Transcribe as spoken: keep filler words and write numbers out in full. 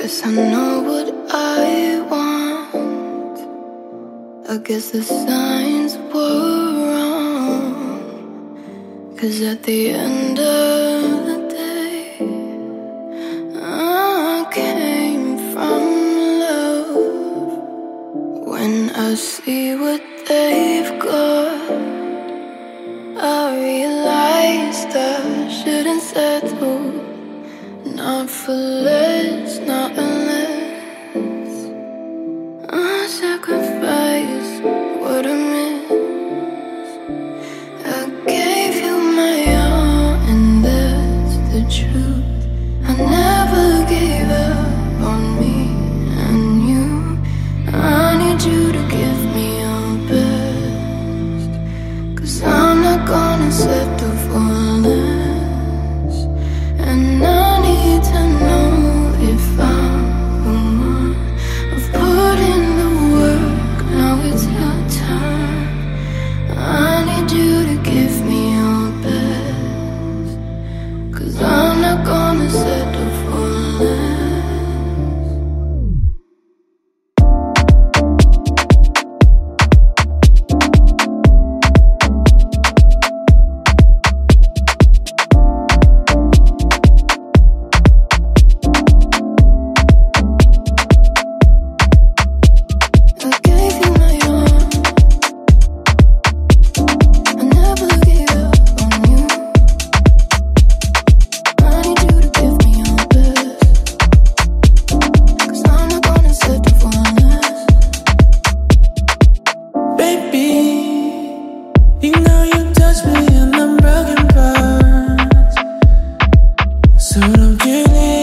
Guess I know what I want. I guess the signs were wrong. 'Cause at the end of the day, I came from love. When I see what they've got, I realized I shouldn't settle. Not for less, not unless I sacrifice what I miss. I gave you my all, and that's the truth. I never gave up on me and you. I need you to give me your best, 'cause I'm not gonna settle for less. And I need to know if I'm the one. I've put in the work, now it's your turn. I need you to give me your best, 'cause I'm not gonna settle for less. So don't kill it.